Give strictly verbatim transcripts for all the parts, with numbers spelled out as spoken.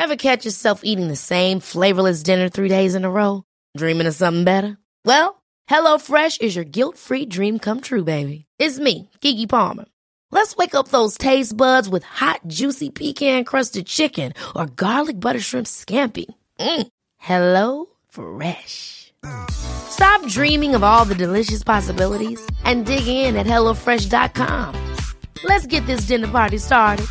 Ever catch yourself eating the same flavorless dinner three days in a row? Dreaming of something better? Well, HelloFresh is your guilt-free dream come true, baby. It's me, Keke Palmer. Let's wake up those taste buds with hot, juicy pecan-crusted chicken or garlic butter shrimp scampi. Mm. Hello Fresh. Stop dreaming of all the delicious possibilities and dig in at hello fresh dot com. Let's get this dinner party started.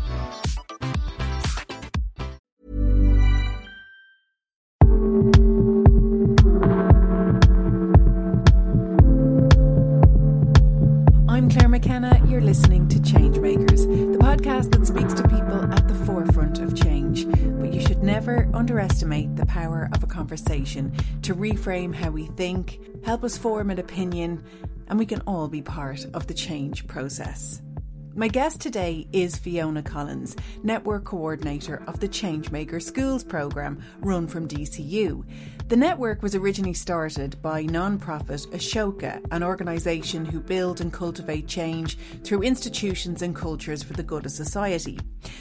I'm Claire McKenna. You're listening to Changemakers, the podcast that speaks to people at the forefront of change. But you should never underestimate the power of a conversation to reframe how we think, help us form an opinion, and we can all be part of the change process. My guest today is Fiona Collins, Network Coordinator of the Changemaker Schools programme run from D C U. The network was originally started by non-profit Ashoka, an organisation who build and cultivate change through institutions and cultures for the good of society.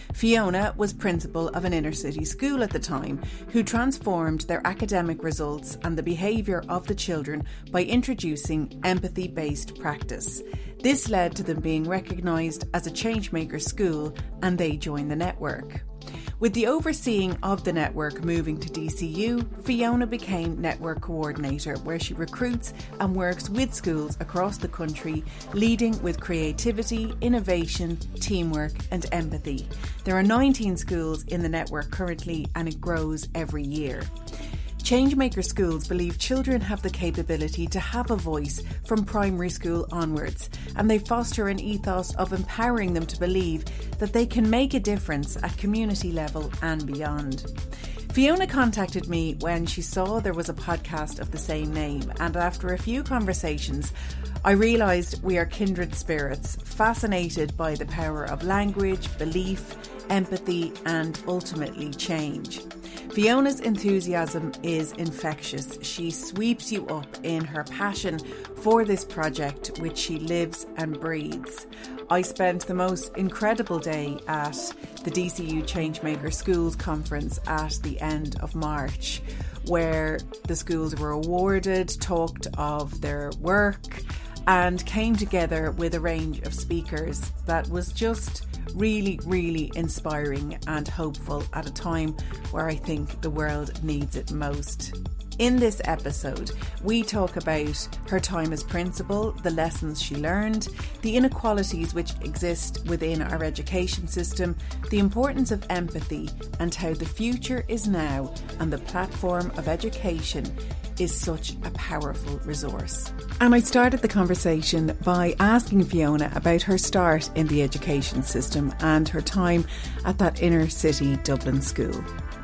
Fiona was principal of an inner city school at the time, who transformed their academic results and the behaviour of the children by introducing empathy-based practice. This led to them being recognised as a Changemaker school, and they joined the network. With the overseeing of the network moving to D C U, Fiona became Network Coordinator, where she recruits and works with schools across the country, leading with creativity, innovation, teamwork and empathy. There are nineteen schools in the network currently, and it grows every year. Changemaker Schools believe children have the capability to have a voice from primary school onwards, and they foster an ethos of empowering them to believe that they can make a difference at community level and beyond. Fiona contacted me when she saw there was a podcast of the same name, and after a few conversations, I realised we are kindred spirits, fascinated by the power of language, belief, empathy, and ultimately change. Fiona's enthusiasm is infectious. She sweeps you up in her passion for this project, which she lives and breathes. I spent the most incredible day at the D C U Changemaker Schools Conference at the end of March, where the schools were awarded, talked of their work, and came together with a range of speakers that was just really, really inspiring and hopeful at a time where I think the world needs it most. In this episode, we talk about her time as principal, the lessons she learned, the inequalities which exist within our education system, the importance of empathy, and how the future is now and the platform of education is such a powerful resource. And I started the conversation by asking Fiona about her start in the education system and her time at that inner city Dublin school.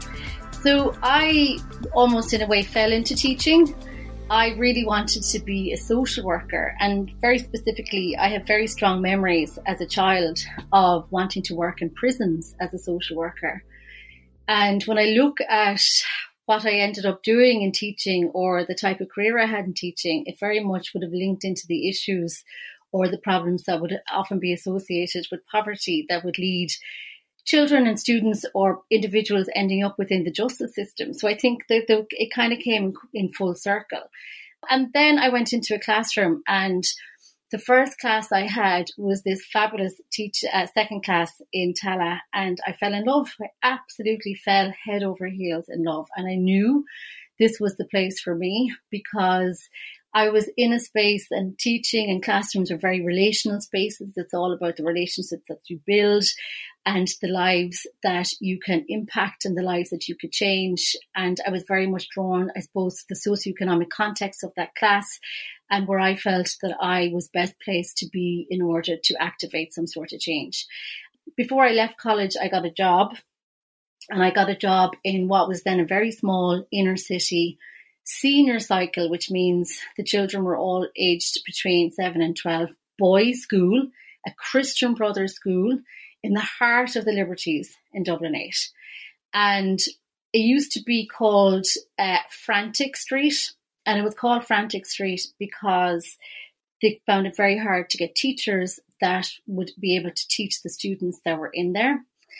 So I almost in a way fell into teaching. I really wanted to be a social worker, and very specifically I have very strong memories as a child of wanting to work in prisons as a social worker. And when I look at what I ended up doing in teaching or the type of career I had in teaching, it very much would have linked into the issues or the problems that would often be associated with poverty that would lead children and students or individuals ending up within the justice system. So I think that the, it kind of came in full circle. And then I went into a classroom, and the first class I had was this fabulous teach, uh, second class in Tala, and I fell in love. I absolutely fell head over heels in love. And I knew this was the place for me because I was in a space, and teaching and classrooms are very relational spaces. It's all about the relationships that you build and the lives that you can impact and the lives that you could change. And I was very much drawn, I suppose, to the socioeconomic context of that class and where I felt that I was best placed to be in order to activate some sort of change. Before I left college, I got a job, and I got a job in what was then a very small inner city senior cycle, which means the children were all aged between seven and twelve, boys' school, a Christian Brothers school in the heart of the Liberties in Dublin eight. And it used to be called uh, Frantic Street, and it was called Frantic Street because they found it very hard to get teachers that would be able to teach the students that were in there.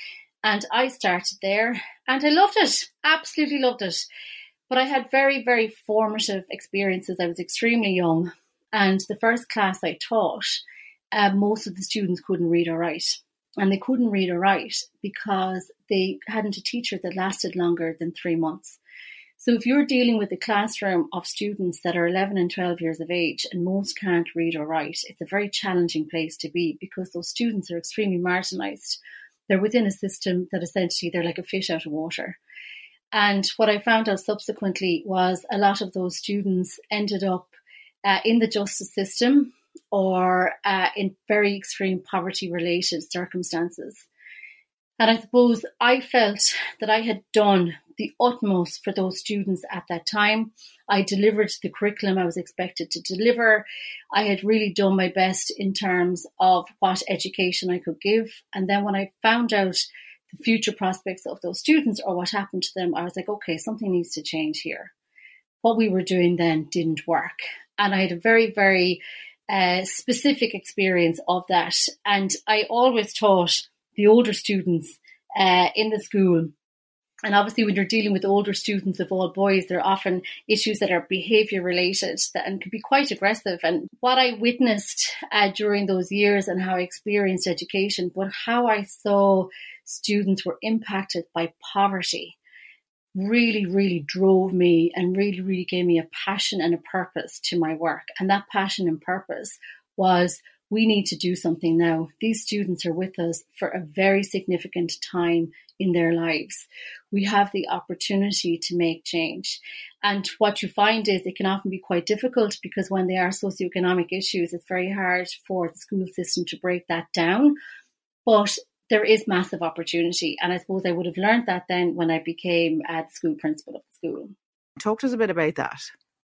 And I started there and I loved it, absolutely loved it. But I had very, very formative experiences. I was extremely young. And the first class I taught, uh, most of the students couldn't read or write. And they couldn't read or write because they hadn't a teacher that lasted longer than three months. So if you're dealing with a classroom of students that are eleven and twelve years of age and most can't read or write, it's a very challenging place to be because those students are extremely marginalised. They're within a system that essentially they're like a fish out of water. And what I found out subsequently was a lot of those students ended up uh, in the justice system or uh, in very extreme poverty-related circumstances. And I suppose I felt that I had done the utmost for those students at that time. I delivered the curriculum I was expected to deliver. I had really done my best in terms of what education I could give. And then when I found out the future prospects of those students or what happened to them, I was like, okay, something needs to change here. What we were doing then didn't work. And I had a very, very uh, specific experience of that. And I always taught the older students uh, in the school. And obviously when you're dealing with older students of all boys, there are often issues that are behaviour related that, and can be quite aggressive. And what I witnessed uh, during those years and how I experienced education, but how I saw students were impacted by poverty really, really drove me and really, really gave me a passion and a purpose to my work. And that passion and purpose was, we need to do something now. These students are with us for a very significant time in their lives. We have the opportunity to make change. And what you find is it can often be quite difficult because when there are socioeconomic issues, it's very hard for the school system to break that down. But there is massive opportunity. And I suppose I would have learned that then when I became uh, the school principal of the school. Talk to us a bit about that.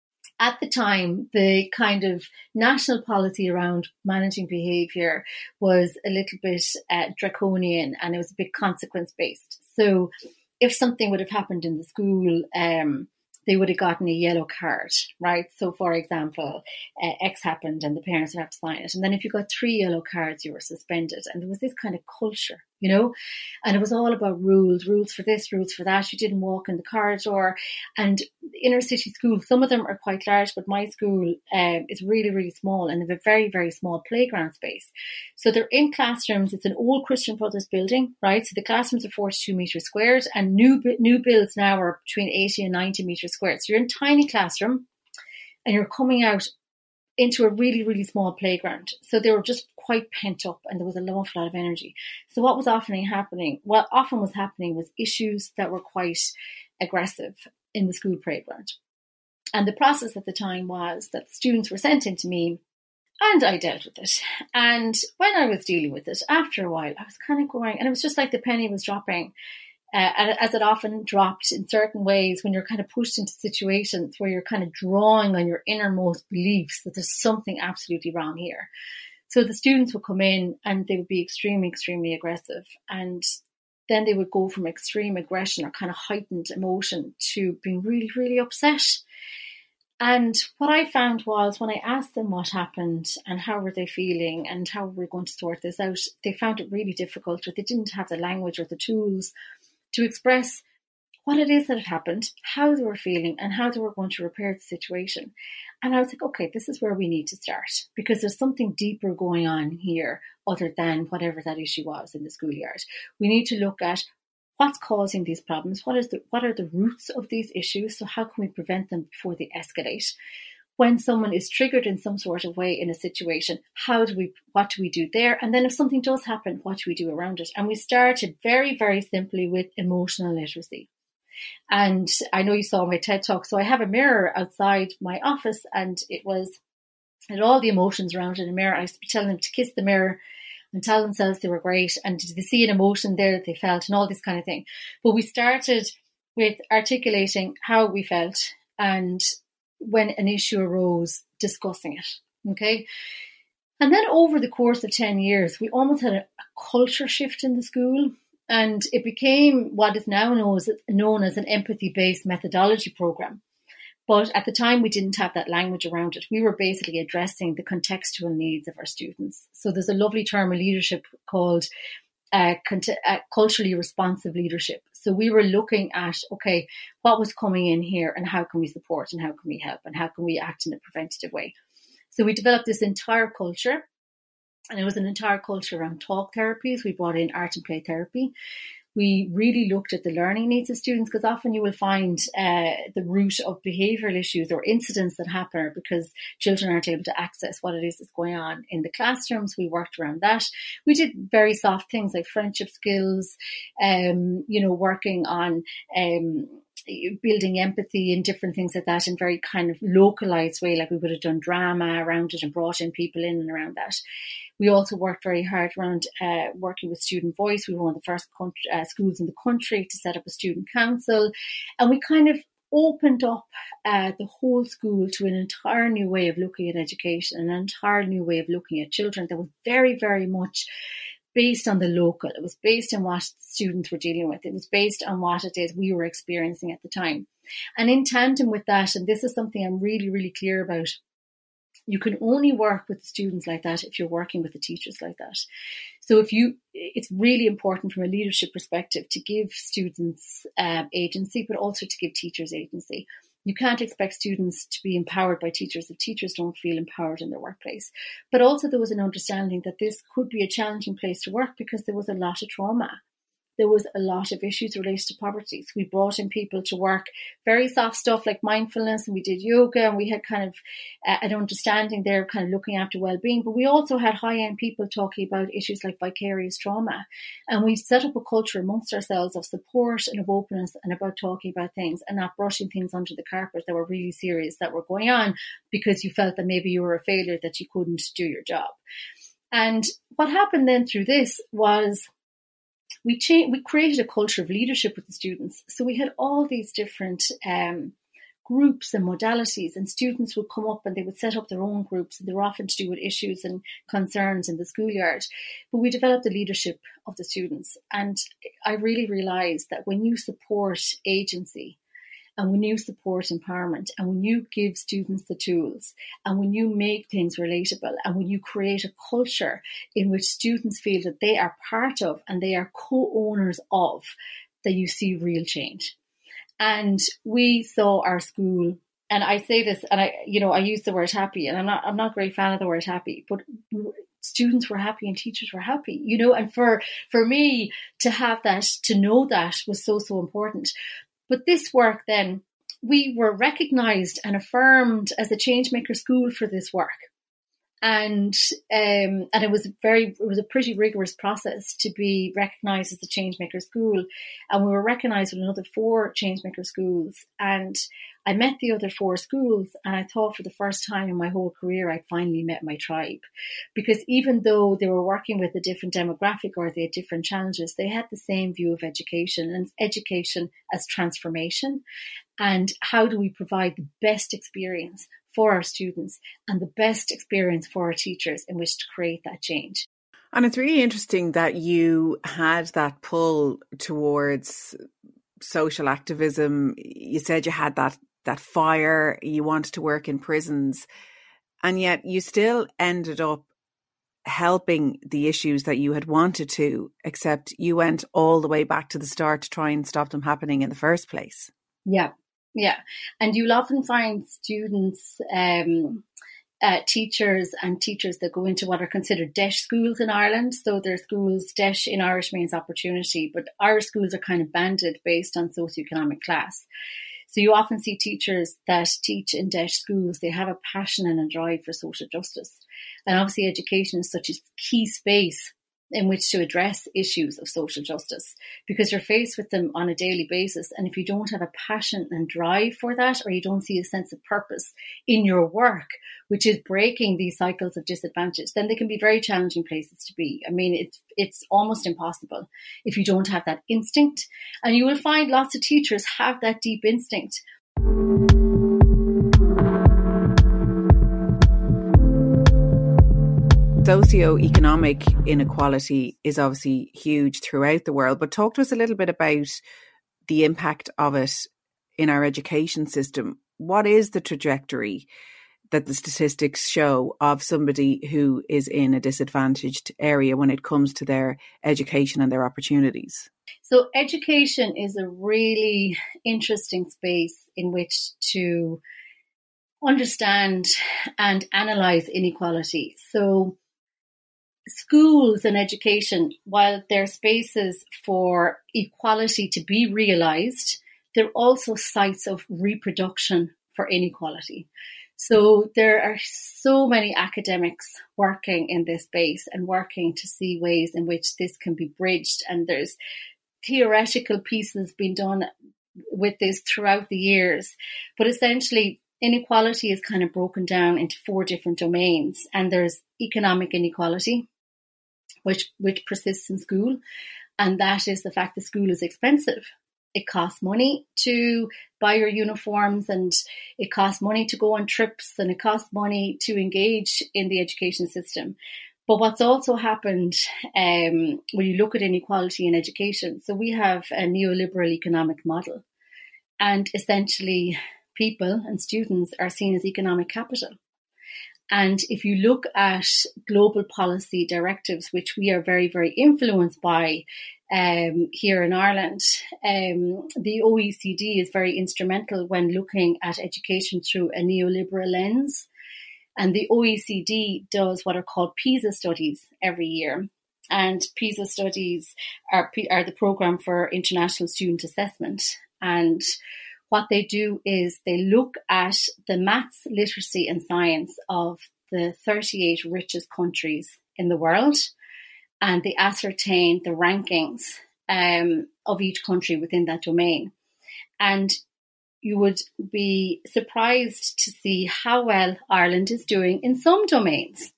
At the time, the kind of national policy around managing behaviour was a little bit uh, draconian, and it was a bit consequence-based. So if something would have happened in the school, um, they would have gotten a yellow card, right? So, for example, uh, X happened and the parents would have to sign it. And then if you got three yellow cards, you were suspended. And there was this kind of culture, you know, and it was all about rules, rules for this, rules for that. You didn't walk in the corridor. And inner city schools, some of them are quite large, but my school um, is really, really small and they have a very, very small playground space. So they're in classrooms. It's an old Christian Brothers building, right? So the classrooms are forty-two metres squared, and new new builds now are between eighty and ninety metres squared. So you're in a tiny classroom and you're coming out into a really, really small playground. So they were just quite pent up and there was an awful lot of energy. So what was often happening, what often was happening was issues that were quite aggressive in the school playground. And the process at the time was that the students were sent into me and I dealt with it. And when I was dealing with it, after a while, I was kind of going, and it was just like the penny was dropping, uh, as it often dropped in certain ways when you're kind of pushed into situations where you're kind of drawing on your innermost beliefs that there's something absolutely wrong here. So the students would come in and they would be extremely, extremely aggressive. And then they would go from extreme aggression or kind of heightened emotion to being really, really upset. And what I found was when I asked them what happened and how were they feeling and how were we going to sort this out, they found it really difficult, or they didn't have the language or the tools to express what it is that had happened, how they were feeling and how they were going to repair the situation. And I was like, okay, this is where we need to start because there's something deeper going on here other than whatever that issue was in the schoolyard. We need to look at what's causing these problems, what is the what are the roots of these issues, so how can we prevent them before they escalate? When someone is triggered in some sort of way in a situation, how do we, what do we do there? And then if something does happen, what do we do around it? And we started very, very simply with emotional literacy. And I know you saw my TED Talk, so I have a mirror outside my office and it was, it had all the emotions around in a mirror. I used to be telling them to kiss the mirror and tell themselves they were great and did they see an emotion there that they felt and all this kind of thing. But we started with articulating how we felt and when an issue arose, discussing it, okay? And then over the course of ten years, we almost had a, a culture shift in the school and it became what is now known as, known as an empathy-based methodology program. But at the time, we didn't have that language around it. We were basically addressing the contextual needs of our students. So there's a lovely term in leadership called uh, cont- uh, culturally responsive leadership. So we were looking at, okay, what was coming in here and how can we support and how can we help and how can we act in a preventative way? So we developed this entire culture, and it was an entire culture around talk therapies. We brought in art and play therapy. We really looked at the learning needs of students, because often you will find uh, the root of behavioural issues or incidents that happen because children aren't able to access what it is that's going on in the classrooms. We worked around that. We did very soft things like friendship skills, um, you know, working on um, building empathy and different things like that in very kind of localised way, like we would have done drama around it and brought in people in and around that. We also worked very hard around uh, working with student voice. We were one of the first country, uh, schools in the country to set up a student council. And we kind of opened up uh, the whole school to an entire new way of looking at education, an entire new way of looking at children that was very, very much based on the local. It was based on what students were dealing with. It was based on what it is we were experiencing at the time. And in tandem with that, and this is something I'm really, really clear about, you can only work with the students like that if you're working with the teachers like that. So if you, it's really important from a leadership perspective to give students um, agency, but also to give teachers agency. You can't expect students to be empowered by teachers if teachers don't feel empowered in their workplace. But also there was an understanding that this could be a challenging place to work because there was a lot of trauma. There was a lot of issues related to poverty. So we brought in people to work very soft stuff like mindfulness, and we did yoga, and we had kind of uh, an understanding there, kind of looking after well-being. But we also had high-end people talking about issues like vicarious trauma. And we set up a culture amongst ourselves of support and of openness and about talking about things and not brushing things under the carpet that were really serious that were going on because you felt that maybe you were a failure, that you couldn't do your job. And what happened then through this was We changed, we created a culture of leadership with the students. So we had all these different um, groups and modalities, and students would come up and they would set up their own groups, and they were often to do with issues and concerns in the schoolyard. But we developed the leadership of the students. And I really realised that when you support agency, and when you support empowerment, and when you give students the tools, and when you make things relatable, and when you create a culture in which students feel that they are part of and they are co-owners of, that you see real change. And we saw our school, and I say this, and I, you know, I use the word happy, and I'm not, I'm not a great fan of the word happy, but students were happy and teachers were happy, you know, and for, for me to have that, to know that was so, so important. But this work then, we were recognised and affirmed as a Changemaker school for this work. And um, and it was very it was a pretty rigorous process to be recognised as a Changemaker school. And we were recognised with another four Changemaker schools. And I met the other four schools, and I thought for the first time in my whole career, I'd finally met my tribe. Because even though they were working with a different demographic or they had different challenges, they had the same view of education, and education as transformation. And how do we provide the best experience for our students and the best experience for our teachers in which to create that change? And it's really interesting that you had that pull towards social activism. You said you had that that fire, you wanted to work in prisons, and yet you still ended up helping the issues that you had wanted to, except you went all the way back to the start to try and stop them happening in the first place. Yeah, yeah. And you'll often find students, um, uh, teachers and teachers that go into what are considered D E S H schools in Ireland. So their schools, D E S H in Irish means opportunity, but Irish schools are kind of banded based on socioeconomic class. So you often see teachers that teach in D E S H schools, they have a passion and a drive for social justice. And obviously education is such a key space in which to address issues of social justice, because you're faced with them on a daily basis. And if you don't have a passion and drive for that, or you don't see a sense of purpose in your work, which is breaking these cycles of disadvantage, then they can be very challenging places to be. I mean, it's, it's almost impossible if you don't have that instinct. And you will find lots of teachers have that deep instinct. Socioeconomic inequality is obviously huge throughout the world, but talk to us a little bit about the impact of it in our education system. What is the trajectory that the statistics show of somebody who is in a disadvantaged area when it comes to their education and their opportunities? So education is a really interesting space in which to understand and analyse inequality. So schools and education, while they're spaces for equality to be realised, they're also sites of reproduction for inequality. So there are so many academics working in this space and working to see ways in which this can be bridged. And there's theoretical pieces being done with this throughout the years. But essentially, inequality is kind of broken down into four different domains. And there's economic inequality, which, which persists in school. And that is the fact that school is expensive. It costs money to buy your uniforms, and it costs money to go on trips, and it costs money to engage in the education system. But what's also happened um, when you look at inequality in education, so we have a neoliberal economic model, and essentially people and students are seen as economic capital. And if you look at global policy directives, which we are very, very influenced by um, here in Ireland, um, the O E C D is very instrumental when looking at education through a neoliberal lens. And the O E C D does what are called PISA studies every year. And PISA studies are, are the Programme for International Student Assessment. And what they do is they look at the maths, literacy and science of the thirty-eight richest countries in the world, and they ascertain the rankings um, of each country within that domain. And you would be surprised to see how well Ireland is doing in some domains.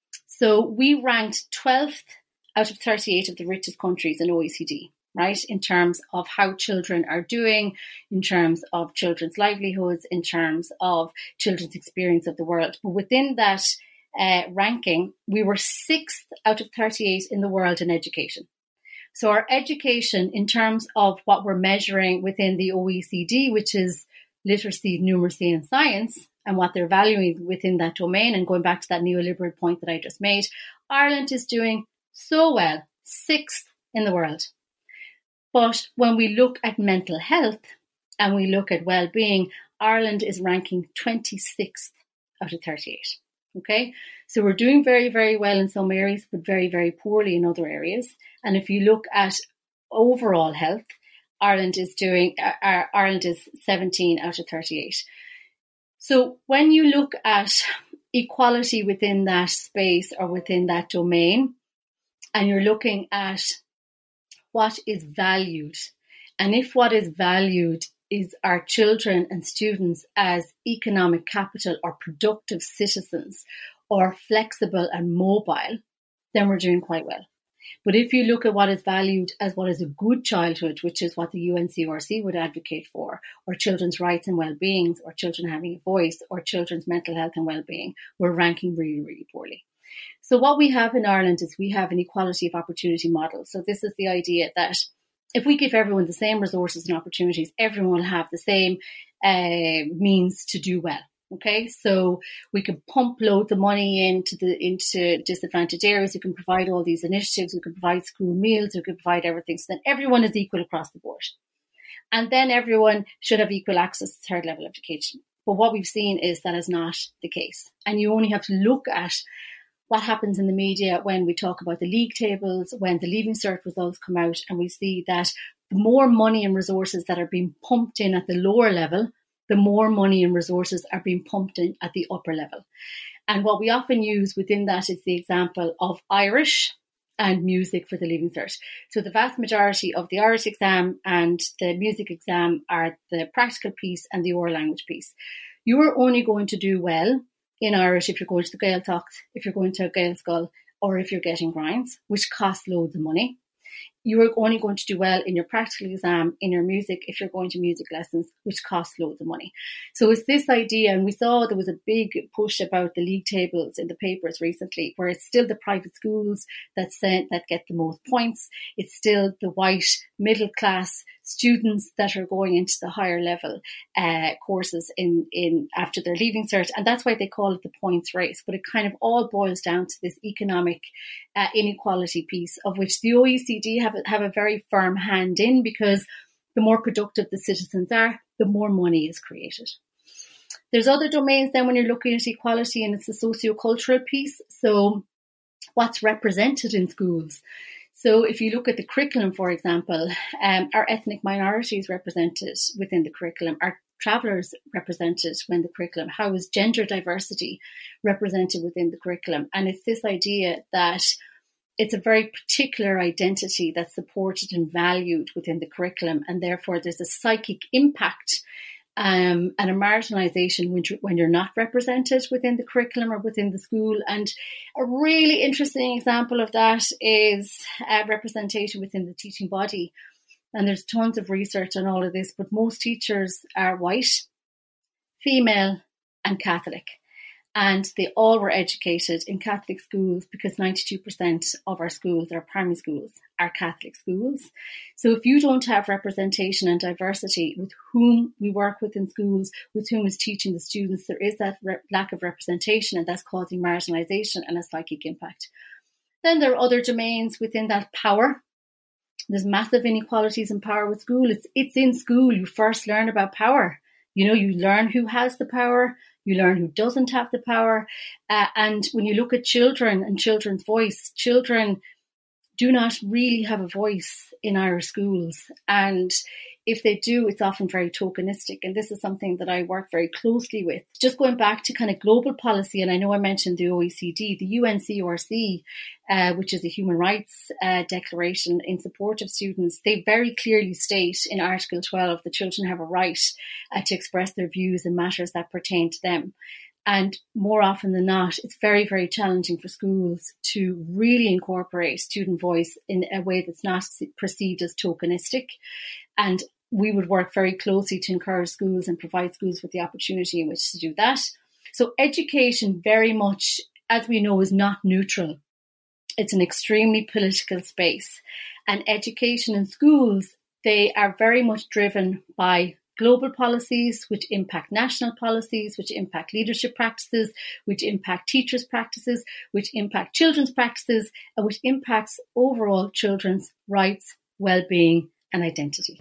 So we ranked twelfth out of thirty-eight of the richest countries in O E C D. Right, in terms of how children are doing, in terms of children's livelihoods, in terms of children's experience of the world. But within that uh, ranking, we were sixth out of thirty-eight in the world in education. So our education, in terms of what we're measuring within the O E C D, which is literacy, numeracy and science, and what they're valuing within that domain, and going back to that neoliberal point that I just made, Ireland is doing so well, sixth in the world. But when we look at mental health and we look at well-being, Ireland is ranking twenty-sixth out of thirty-eight. Okay, so we're doing very, very well in some areas, but very, very poorly in other areas. And if you look at overall health, Ireland is doing uh, Ireland is seventeen out of thirty-eight. So when you look at equality within that space or within that domain, and you're looking at what is valued, and if what is valued is our children and students as economic capital or productive citizens or flexible and mobile, then we're doing quite well. But if you look at what is valued as what is a good childhood, which is what the U N C R C would advocate for, or children's rights and well-being, or children having a voice, or children's mental health and well-being, we're ranking really, really poorly. So what we have in Ireland is we have an equality of opportunity model. So this is the idea that if we give everyone the same resources and opportunities, everyone will have the same uh, means to do well. Okay, so we can pump load the money into the into disadvantaged areas. We can provide all these initiatives. We can provide school meals. We can provide everything. So then everyone is equal across the board, and then everyone should have equal access to third level education. But what we've seen is that is not the case, and you only have to look at what happens in the media when we talk about the league tables, when the Leaving Cert results come out, and we see that the more money and resources that are being pumped in at the lower level, the more money and resources are being pumped in at the upper level. And what we often use within that is the example of Irish and music for the Leaving Cert. So the vast majority of the Irish exam and the music exam are the practical piece and the oral language piece. You are only going to do well in Irish if you're going to the Gaeltacht, if you're going to Gaelscoil, or if you're getting grinds, which costs loads of money. You are only going to do well in your practical exam, in your music, if you're going to music lessons, which costs loads of money. So it's this idea, and we saw there was a big push about the league tables in the papers recently, where it's still the private schools that send, that get the most points. It's still the white middle class students that are going into the higher level uh, courses in, in after their leaving cert. And that's why they call it the points race. But it kind of all boils down to this economic uh, inequality piece, of which the O E C D have, have a very firm hand in, because the more productive the citizens are, the more money is created. There's other domains then when you're looking at equality, and it's the socio-cultural piece. So what's represented in schools? So if you look at the curriculum, for example, um, are ethnic minorities represented within the curriculum? Are travellers represented within the curriculum? How is gender diversity represented within the curriculum? And it's this idea that it's a very particular identity that's supported and valued within the curriculum, and therefore there's a psychic impact Um, and a marginalisation when, when you're not represented within the curriculum or within the school. And a really interesting example of that is uh, representation within the teaching body. And there's tons of research on all of this, but most teachers are white, female and Catholic. And they all were educated in Catholic schools, because ninety-two percent of our schools, our primary schools, are Catholic schools. So if you don't have representation and diversity with whom we work with in schools, with whom is teaching the students, there is that re- lack of representation, and that's causing marginalisation and a psychic impact. Then there are other domains within that power. There's massive inequalities in power with school. It's, it's in school you first learn about power. You know, you learn who has the power. You learn who doesn't have the power. Uh, and when you look at children and children's voice, children do not really have a voice in our schools. And if they do, it's often very tokenistic. And this is something that I work very closely with. Just going back to kind of global policy, and I know I mentioned the O E C D, the U N C R C, uh, which is a human rights uh, declaration in support of students, they very clearly state in Article twelve that children have a right uh, to express their views in matters that pertain to them. And more often than not, it's very, very challenging for schools to really incorporate student voice in a way that's not perceived as tokenistic. And we would work very closely to encourage schools and provide schools with the opportunity in which to do that. So education very much, as we know, is not neutral. It's an extremely political space. And education in schools, they are very much driven by global policies, which impact national policies, which impact leadership practices, which impact teachers' practices, which impact children's practices, and which impacts overall children's rights, well-being, and identity.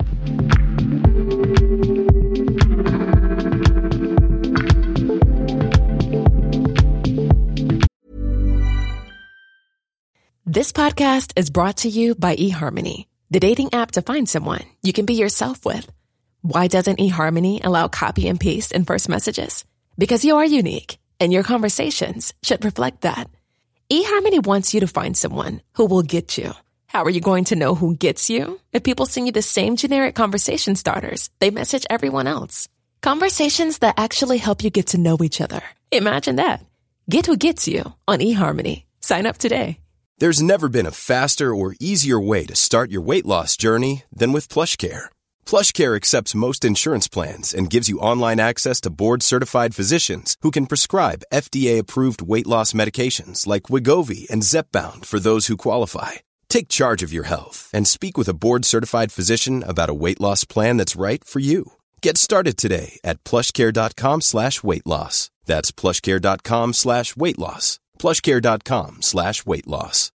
This podcast is brought to you by eHarmony, the dating app to find someone you can be yourself with. Why doesn't eHarmony allow copy and paste in first messages? Because you are unique, and your conversations should reflect that. eHarmony wants you to find someone who will get you. How are you going to know who gets you? If people send you the same generic conversation starters they message everyone else. Conversations that actually help you get to know each other. Imagine that. Get who gets you on eHarmony. Sign up today. There's never been a faster or easier way to start your weight loss journey than with PlushCare. PlushCare accepts most insurance plans and gives you online access to board-certified physicians who can prescribe F D A-approved weight loss medications like Wegovy and Zepbound for those who qualify. Take charge of your health and speak with a board-certified physician about a weight loss plan that's right for you. Get started today at plushcare.com slash weight loss. That's plushcare.com slash weight loss. plushcare.com slash weight loss.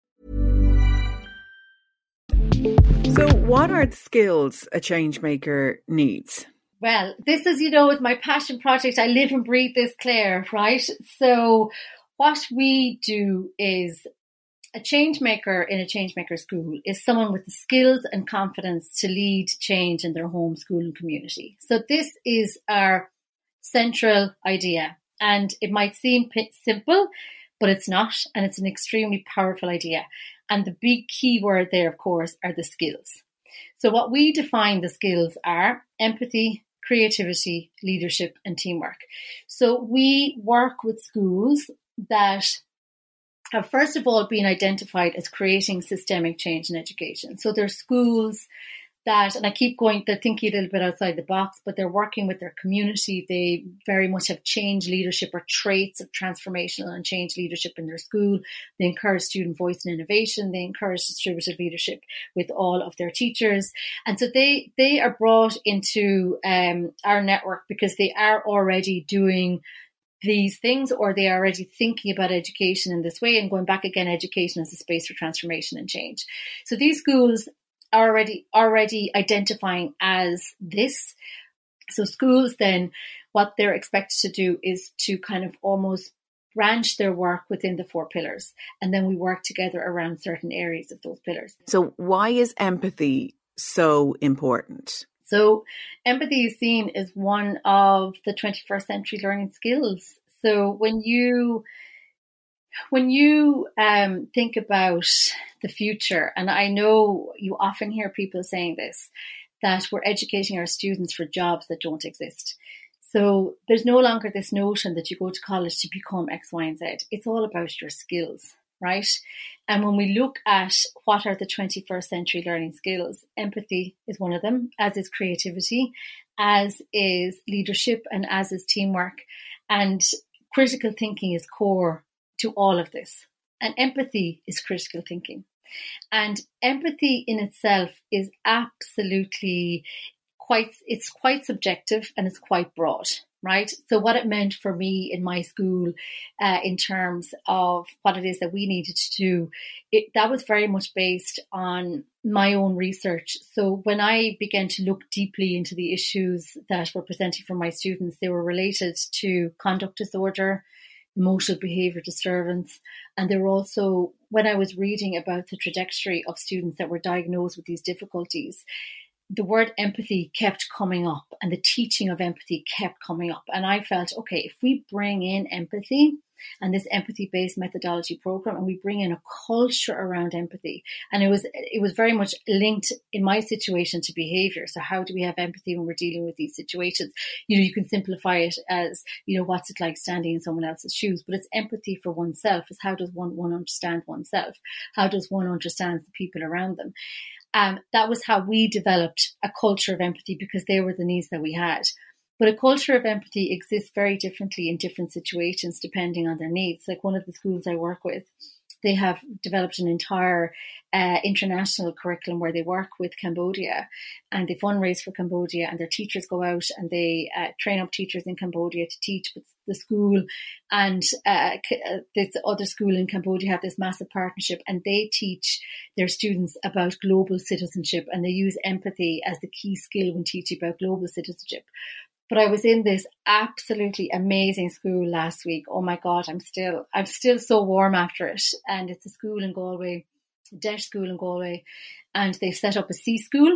So what are the skills a change maker needs? Well, this is, you know, with my passion project, I live and breathe this, Claire, right? So what we do is a change maker in a change maker school is someone with the skills and confidence to lead change in their home, school and community. So this is our central idea. And it might seem simple, but it's not. And it's an extremely powerful idea. And the big key word there, of course, are the skills. So what we define the skills are empathy, creativity, leadership, and teamwork. So we work with schools that have, first of all, been identified as creating systemic change in education. So they're schools that, and I keep going, they're thinking a little bit outside the box, but they're working with their community. They very much have change leadership or traits of transformational and change leadership in their school. They encourage student voice and innovation. They encourage distributed leadership with all of their teachers. And so they, they are brought into um, our network because they are already doing these things, or they are already thinking about education in this way, and going back again, education as a space for transformation and change. So these schools are already already identifying as this. So schools then, what they're expected to do is to kind of almost branch their work within the four pillars, and then we work together around certain areas of those pillars. So why is empathy so important? So empathy is seen as one of the twenty-first century learning skills. So when you when you um, think about the future, and I know you often hear people saying this, that we're educating our students for jobs that don't exist. So there's no longer this notion that you go to college to become X, Y, and Z. It's all about your skills, right? And when we look at what are the twenty-first century learning skills, empathy is one of them, as is creativity, as is leadership, and as is teamwork. And critical thinking is core to all of this. And empathy is critical thinking. And empathy in itself is absolutely quite, it's quite subjective and it's quite broad, right? So what it meant for me in my school uh, in terms of what it is that we needed to do, it, that was very much based on my own research. So when I began to look deeply into the issues that were presenting for my students, they were related to conduct disorder, emotional behaviour disturbance, and they were also, when I was reading about the trajectory of students that were diagnosed with these difficulties, the word empathy kept coming up and the teaching of empathy kept coming up. And I felt, okay, if we bring in empathy and this empathy-based methodology program, and we bring in a culture around empathy, and it was it was very much linked in my situation to behaviour. So how do we have empathy when we're dealing with these situations? You know, you can simplify it as, you know, what's it like standing in someone else's shoes? But it's empathy for oneself. Is how does one, one understand oneself? How does one understand the people around them? Um, that was how we developed a culture of empathy, because they were the needs that we had. But a culture of empathy exists very differently in different situations depending on their needs. Like one of the schools I work with, they have developed an entire uh, international curriculum where they work with Cambodia, and they fundraise for Cambodia, and their teachers go out and they uh, train up teachers in Cambodia to teach with the school. And uh, this other school in Cambodia have this massive partnership, and they teach their students about global citizenship, and they use empathy as the key skill when teaching about global citizenship. But I was in this absolutely amazing school last week. Oh my God, I'm still, I'm still so warm after it. And it's a school in Galway, a Deaf school in Galway, and they've set up a C school,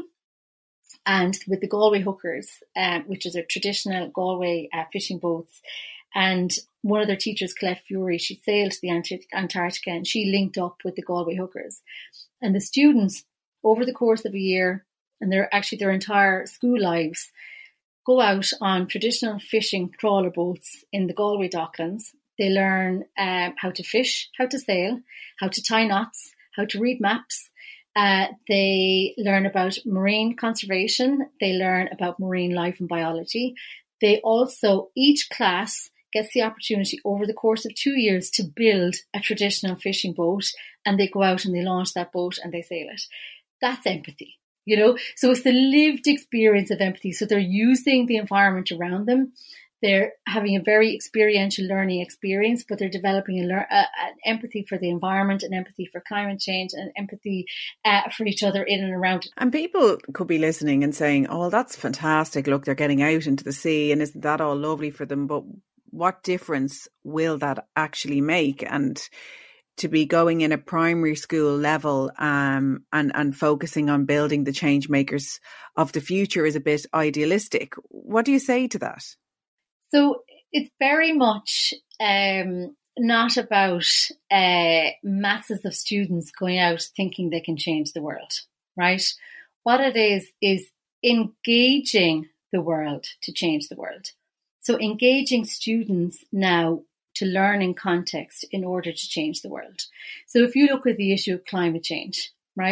and with the Galway hookers, um, which is a traditional Galway uh, fishing boats. And one of their teachers, Colette Fury, she sailed to the Antarctica, and she linked up with the Galway hookers. And the students, over the course of a year, and they're actually their entire school lives, go out on traditional fishing trawler boats in the Galway docklands. They learn um, how to fish, how to sail, how to tie knots, how to read maps. Uh, they learn about marine conservation. They learn about marine life and biology. They also, each class gets the opportunity over the course of two years to build a traditional fishing boat, and they go out and they launch that boat and they sail it. That's empathy. You know, so it's the lived experience of empathy. So they're using the environment around them. They're having a very experiential learning experience, but they're developing a lear- uh, an empathy for the environment, and empathy for climate change, and empathy uh, for each other in and around it. And people could be listening and saying, oh, well, that's fantastic. Look, they're getting out into the sea, and isn't that all lovely for them? But what difference will that actually make? And to be going in a primary school level um, and, and focusing on building the change makers of the future is a bit idealistic. What do you say to that? So it's very much um, not about uh, masses of students going out thinking they can change the world, right? What it is, is engaging the world to change the world. So engaging students now to learn in context in order to change the world. So if you look at the issue of climate change, right?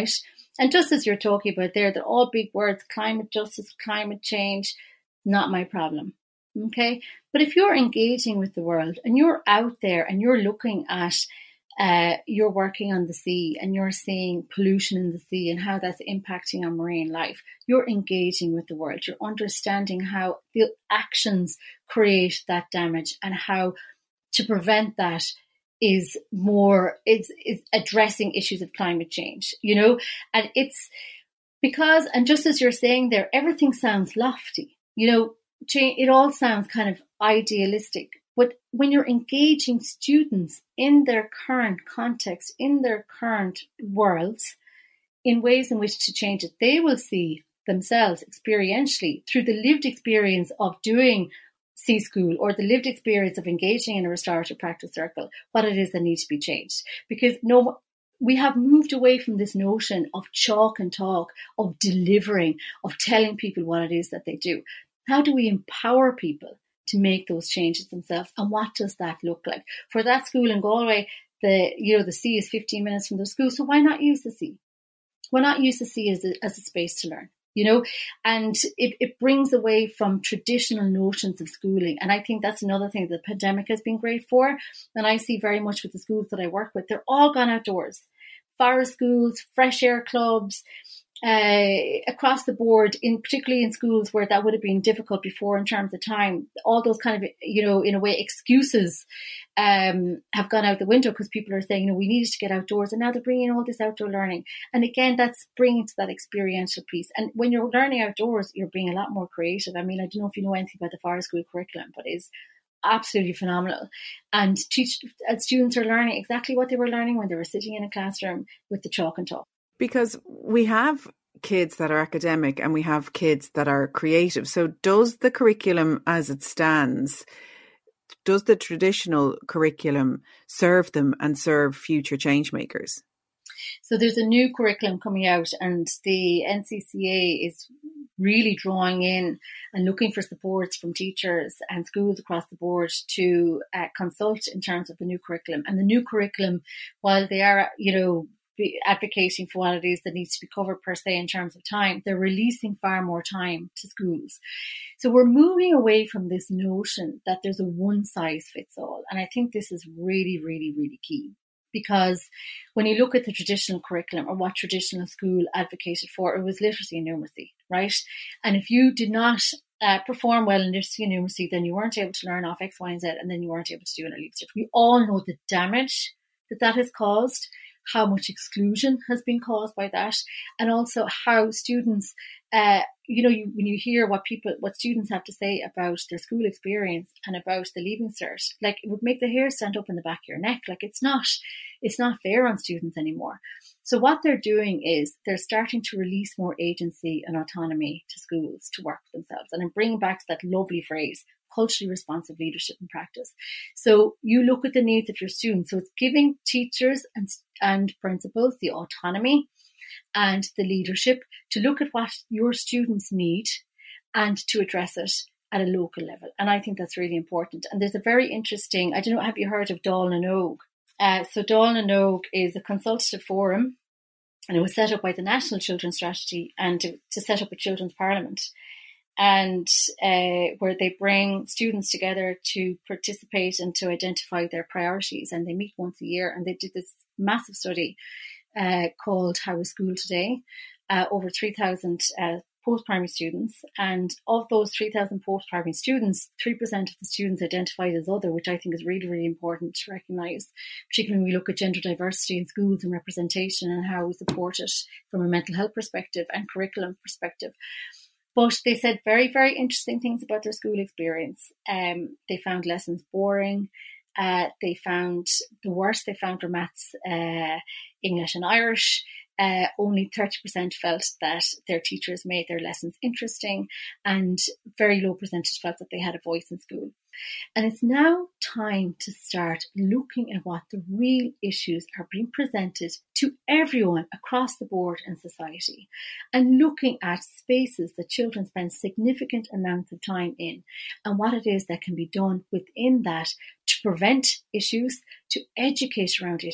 And just as you're talking about there, they're all big words, climate justice, climate change, not my problem. Okay. But if you're engaging with the world and you're out there and you're looking at, uh, you're working on the sea and you're seeing pollution in the sea and how that's impacting on marine life, you're engaging with the world. You're understanding how the actions create that damage and how to prevent that is more, it's, it's addressing issues of climate change, you know, and it's because, and just as you're saying there, everything sounds lofty, you know, it all sounds kind of idealistic, but when you're engaging students in their current context, in their current worlds, in ways in which to change it, they will see themselves experientially through the lived experience of doing Sea School or the lived experience of engaging in a restorative practice circle, what it is that needs to be changed. Because no, we have moved away from this notion of chalk and talk, of delivering, of telling people what it is that they do. How do we empower people to make those changes themselves? And what does that look like? For that school in Galway, the you know the sea is fifteen minutes from the school, so why not use the sea? Why not use the sea as a, as a space to learn? You know, and it, it brings away from traditional notions of schooling. And I think that's another thing the pandemic has been great for. And I see very much with the schools that I work with, they're all gone outdoors. Forest schools, fresh air clubs, uh, across the board, in particularly in schools where that would have been difficult before in terms of time, all those kind of, you know, in a way, excuses um, have gone out the window because people are saying, you know, we needed to get outdoors, and now they're bringing all this outdoor learning. And again, that's bringing to that experiential piece. And when you're learning outdoors, you're being a lot more creative. I mean, I don't know if you know anything about the forest school curriculum, but it's absolutely phenomenal. And teach and students are learning exactly what they were learning when they were sitting in a classroom with the chalk and talk. Because we have kids that are academic and we have kids that are creative. So does the curriculum as it stands, does the traditional curriculum serve them and serve future change makers? So there's a new curriculum coming out, and the N C C A is really drawing in and looking for supports from teachers and schools across the board to uh, consult in terms of the new curriculum. And the new curriculum, while they are, you know, be advocating for what it is that needs to be covered per se in terms of time, they're releasing far more time to schools. So we're moving away from this notion that there's a one size fits all. And I think this is really, really, really key. Because when you look at the traditional curriculum or what traditional school advocated for, it was literacy and numeracy, right? And if you did not uh, perform well in literacy and numeracy, then you weren't able to learn off X, Y, and Z, and then you weren't able to do an elite cert. We all know the damage that that has caused, how much exclusion has been caused by that, and also how students, uh, you know, you, when you hear what people, what students have to say about their school experience and about the Leaving Cert, like it would make the hair stand up in the back of your neck. Like it's not, it's not fair on students anymore. So what they're doing is they're starting to release more agency and autonomy to schools to work for themselves. And I'm bringing back to that lovely phrase, culturally responsive leadership and practice. So you look at the needs of your students. So it's giving teachers and, and principals the autonomy and the leadership to look at what your students need and to address it at a local level. And I think that's really important. And there's a very interesting, I don't know, have you heard of Dáil na nÓg? Uh, so Dáil na nÓg is a consultative forum, and it was set up by the National Children's Strategy and to, to set up a children's parliament. And uh, where they bring students together to participate and to identify their priorities. And they meet once a year, and they did this massive study uh, called How is School Today? Uh, over three thousand uh, post-primary students. And of those three thousand post-primary students, three percent of the students identified as other, which I think is really, really important to recognise, particularly when we look at gender diversity in schools and representation and how we support it from a mental health perspective and curriculum perspective. But they said very, very interesting things about their school experience. Um, they found lessons boring. Uh, they found the worst they found were maths, uh, English and Irish. Uh, only thirty percent felt that their teachers made their lessons interesting, and very low percentage felt that they had a voice in school. And it's now time to start looking at what the real issues are being presented to everyone across the board in society, and looking at spaces that children spend significant amounts of time in and what it is that can be done within that to prevent issues, to educate around issues,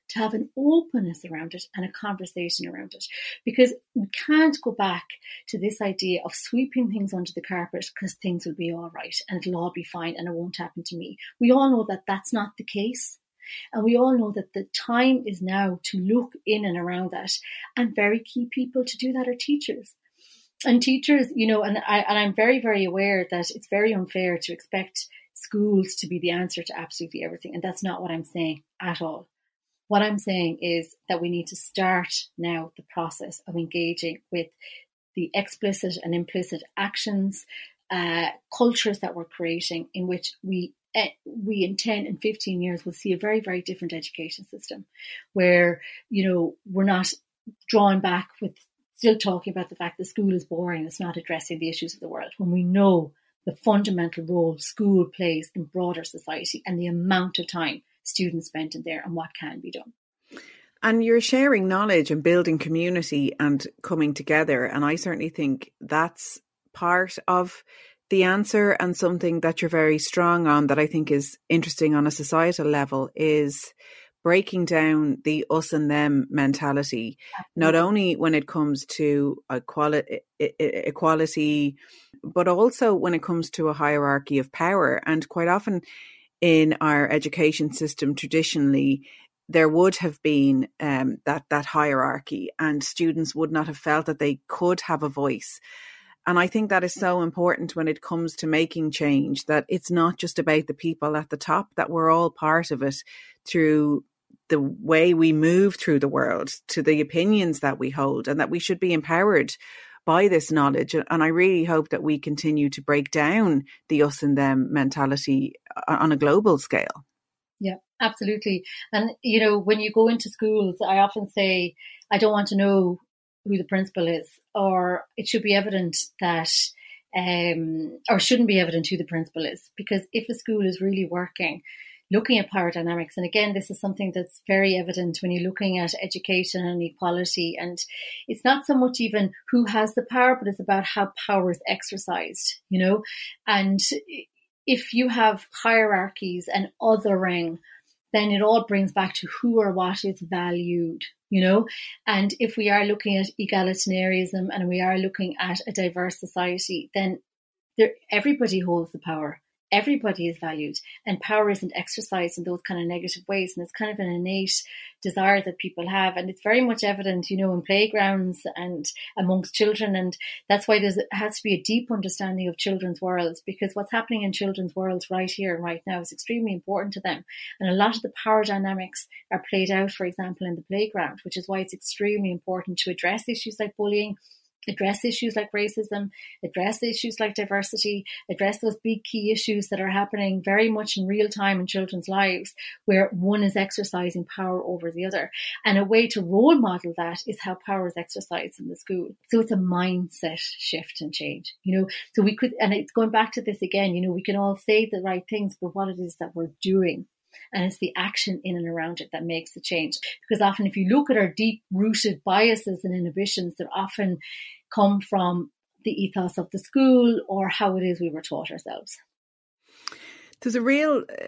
to have an openness around it and a conversation around it. Because we can't go back to this idea of sweeping things under the carpet because things will be all right and it'll all be fine and it won't happen to me. We all know that that's not the case. And we all know that the time is now to look in and around that. And very key people to do that are teachers. And teachers, you know, and, I, and I'm very, very aware that it's very unfair to expect schools to be the answer to absolutely everything. And that's not what I'm saying at all. What I'm saying is that we need to start now the process of engaging with the explicit and implicit actions, uh, cultures that we're creating in which we we in ten and fifteen years will see a very, very different education system where, you know, we're not drawn back with still talking about the fact that school is boring. It's not addressing the issues of the world when we know the fundamental role school plays in broader society and the amount of time students spend in there and what can be done. And you're sharing knowledge and building community and coming together. And I certainly think that's part of the answer, and something that you're very strong on that I think is interesting on a societal level is breaking down the us and them mentality, not only when it comes to equality, equality, but also when it comes to a hierarchy of power. And quite often in our education system, traditionally, there would have been um, that, that hierarchy, and students would not have felt that they could have a voice. And I think that is so important when it comes to making change, that it's not just about the people at the top, that we're all part of it through the way we move through the world, to the opinions that we hold, and that we should be empowered by this knowledge. And I really hope that we continue to break down the us and them mentality on a global scale. Yeah, absolutely. And, you know, when you go into schools, I often say, I don't want to know who the principal is, or it should be evident that, um, or shouldn't be evident who the principal is. Because if a school is really working, looking at power dynamics, and again, this is something that's very evident when you're looking at education and equality, and it's not so much even who has the power, but it's about how power is exercised, you know. And if you have hierarchies and othering, then it all brings back to who or what is valued, you know. And if we are looking at egalitarianism and we are looking at a diverse society, then there, everybody holds the power. Everybody is valued, and power isn't exercised in those kind of negative ways. And it's kind of an innate desire that people have. And it's very much evident, you know, in playgrounds and amongst children. And that's why there has to be a deep understanding of children's worlds, because what's happening in children's worlds right here and right now is extremely important to them. And a lot of the power dynamics are played out, for example, in the playground, which is why it's extremely important to address issues like bullying, address issues like racism, address issues like diversity, address those big key issues that are happening very much in real time in children's lives, where one is exercising power over the other. And a way to role model that is how power is exercised in the school. So it's a mindset shift and change, you know. So we could, and it's going back to this again, you know, we can all say the right things, but what it is that we're doing. And it's the action in and around it that makes the change. Because often if you look at our deep-rooted biases and inhibitions, that often come from the ethos of the school or how it is we were taught ourselves. There's a real uh,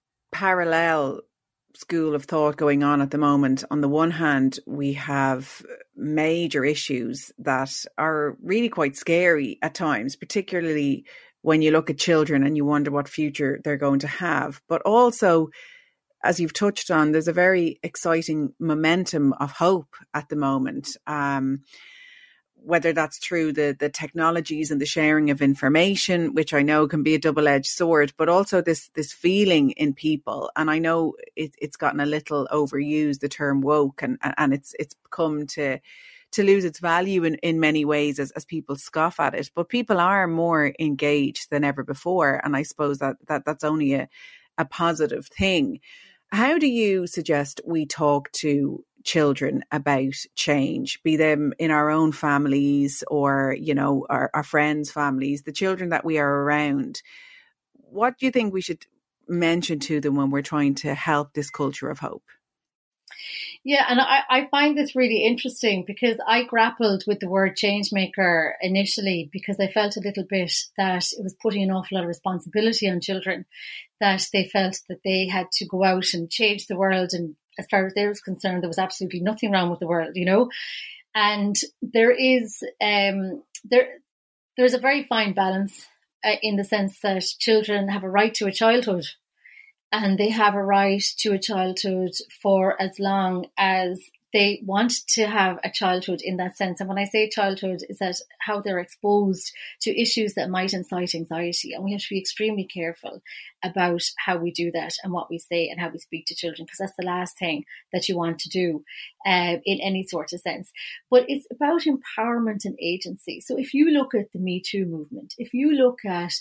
parallel school of thought going on at the moment. On the one hand, we have major issues that are really quite scary at times, particularly when you look at children and you wonder what future they're going to have. But also, as you've touched on, there's a very exciting momentum of hope at the moment, um, whether that's through the, the technologies and the sharing of information, which I know can be a double-edged sword, but also this this feeling in people. And I know it, it's gotten a little overused, the term woke, and, and it's it's come to to lose its value in, in many ways as, as people scoff at it. But people are more engaged than ever before. And I suppose that, that that's only a, a positive thing. How do you suggest we talk to children about change, be them in our own families or, you know, our, our friends' families, the children that we are around? What do you think we should mention to them when we're trying to help this culture of hope? Yeah, and I, I find this really interesting because I grappled with the word changemaker initially because I felt a little bit that it was putting an awful lot of responsibility on children, that they felt that they had to go out and change the world and as far as they were concerned, there was absolutely nothing wrong with the world, you know. And there is um, there there's a very fine balance uh, in the sense that children have a right to a childhood, and they have a right to a childhood for as long as they want to have a childhood in that sense. And when I say childhood, is that how they're exposed to issues that might incite anxiety. And we have to be extremely careful about how we do that and what we say and how we speak to children, because that's the last thing that you want to do uh, in any sort of sense. But it's about empowerment and agency. So if you look at the Me Too movement, if you look at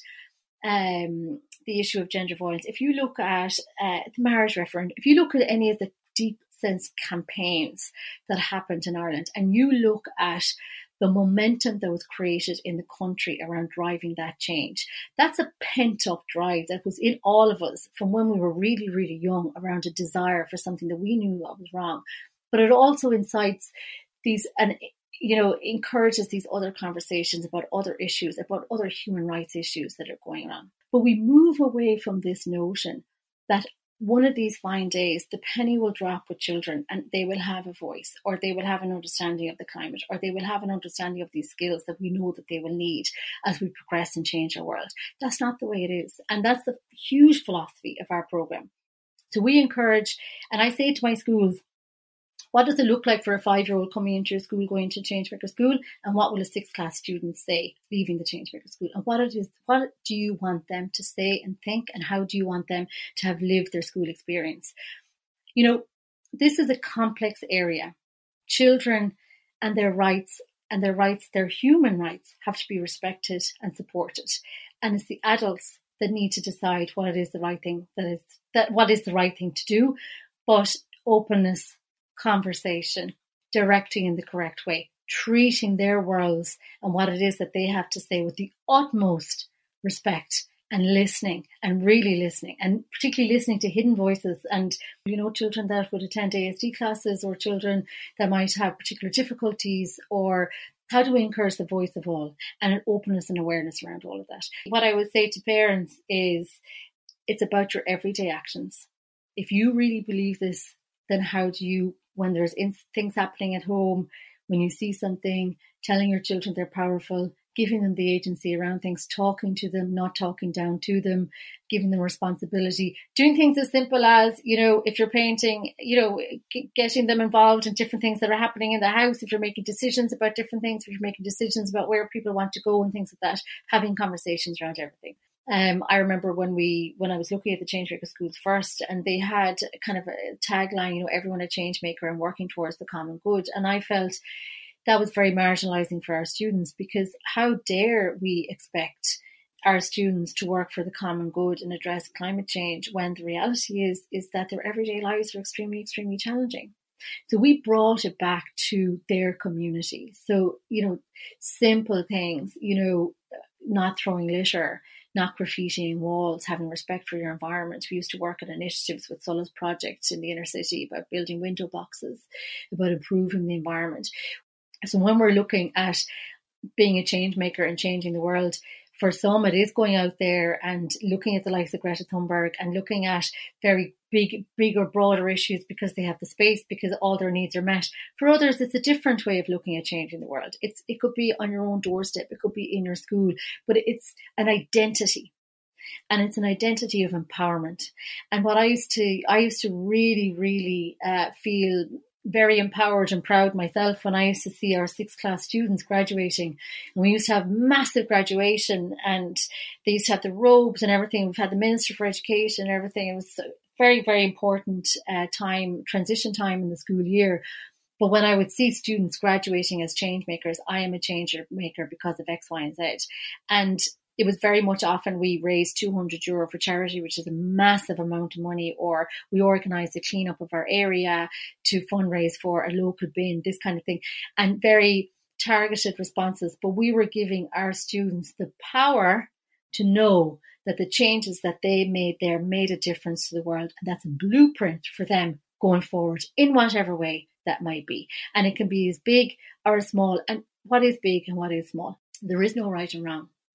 um, the issue of gender violence, if you look at uh, the marriage referendum, if you look at any of the deep sense campaigns that happened in Ireland, and you look at the momentum that was created in the country around driving that change, that's a pent up drive that was in all of us from when we were really, really young, around a desire for something that we knew what was wrong. But it also incites these, and you know, encourages these other conversations about other issues, about other human rights issues that are going on. But we move away from this notion that one of these fine days, the penny will drop with children and they will have a voice, or they will have an understanding of the climate, or they will have an understanding of these skills that we know that they will need as we progress and change our world. That's not the way it is. And that's the huge philosophy of our programme. So we encourage, and I say to my schools, what does it look like for a five-year-old coming into your school, going to Changemaker School? And what will a sixth class student say leaving the Changemaker School? And what it is, what do you want them to say and think? And how do you want them to have lived their school experience? You know, this is a complex area. Children and their rights and their rights, their human rights, have to be respected and supported. And it's the adults that need to decide what it is the right thing that is that what is the right thing to do. But openness, conversation, directing in the correct way, treating their worlds and what it is that they have to say with the utmost respect, and listening, and really listening, and particularly listening to hidden voices. And, you know, children that would attend A S D classes, or children that might have particular difficulties, or how do we encourage the voice of all, and an openness and awareness around all of that. What I would say to parents is it's about your everyday actions. If you really believe this, then how do you, when there's in, things happening at home, when you see something, telling your children they're powerful, giving them the agency around things, talking to them, not talking down to them, giving them responsibility, doing things as simple as, you know, if you're painting, you know, g- getting them involved in different things that are happening in the house, if you're making decisions about different things, if you're making decisions about where people want to go and things like that, having conversations around everything. Um, I remember when we, when I was looking at the Changemaker schools first, and they had kind of a tagline, you know, everyone a changemaker and working towards the common good. And I felt that was very marginalising for our students, because how dare we expect our students to work for the common good and address climate change when the reality is, is that their everyday lives are extremely, extremely challenging. So we brought it back to their community. So, you know, simple things, you know, not throwing litter, not graffitiing walls, having respect for your environment. We used to work on initiatives with Solace projects in the inner city about building window boxes, about improving the environment. So when we're looking at being a change maker and changing the world, for some it is going out there and looking at the likes of Greta Thunberg and looking at very big, bigger, broader issues because they have the space, because all their needs are met. For others, it's a different way of looking at changing the world. It's It could be on your own doorstep, it could be in your school, but it's an identity. And it's an identity of empowerment. And what I used to, I used to really, really uh, feel very empowered and proud myself when I used to see our sixth class students graduating. And we used to have massive graduation, and they used to have the robes and everything. We've had the Minister for Education and everything. It was a very, very important uh, time, transition time in the school year. But when I would see students graduating as change makers, I am a change maker because of X, Y, and Z. And it was very much often we raised two hundred euro for charity, which is a massive amount of money, or we organised the cleanup of our area to fundraise for a local bin, this kind of thing, and very targeted responses. But we were giving our students the power to know that the changes that they made there made a difference to the world. And that's a blueprint for them going forward in whatever way that might be. And it can be as big or as small. And what is big and what is small? There is no right and wrong.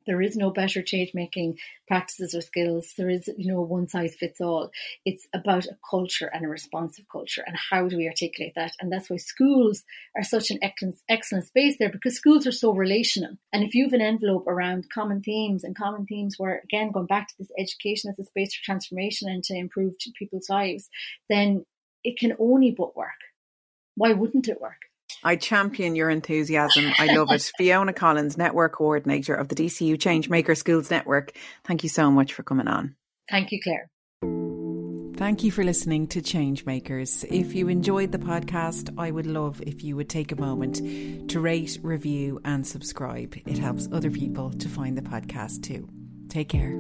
There is no better change-making practices or skills. There is, you know, one size fits all. It's about a culture and a responsive culture, and how do we articulate that? And that's why schools are such an excellent, excellent space there, because schools are so relational. And if you have an envelope around common themes, and common themes where, again, going back to this education as a space for transformation and to improve people's lives, then it can only but work. Why wouldn't it work? I champion your enthusiasm. I love it. Fiona Collins, Network Coordinator of the D C U Changemaker Schools Network. Thank you so much for coming on. Thank you, Claire. Thank you for listening to Changemakers. If you enjoyed the podcast, I would love if you would take a moment to rate, review and subscribe. It helps other people to find the podcast too. Take care.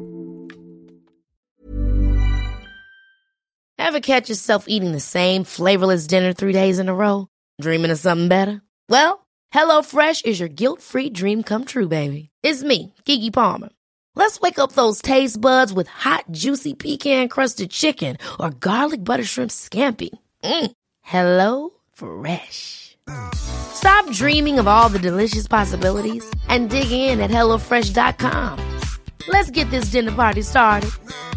Ever catch yourself eating the same flavorless dinner three days in a row? Dreaming of something better? Well, HelloFresh is your guilt-free dream come true, baby. It's me, Keke Palmer. Let's wake up those taste buds with hot, juicy pecan-crusted chicken or garlic butter shrimp scampi. Mm. Hello Fresh. Stop dreaming of all the delicious possibilities and dig in at hello fresh dot com. Let's get this dinner party started.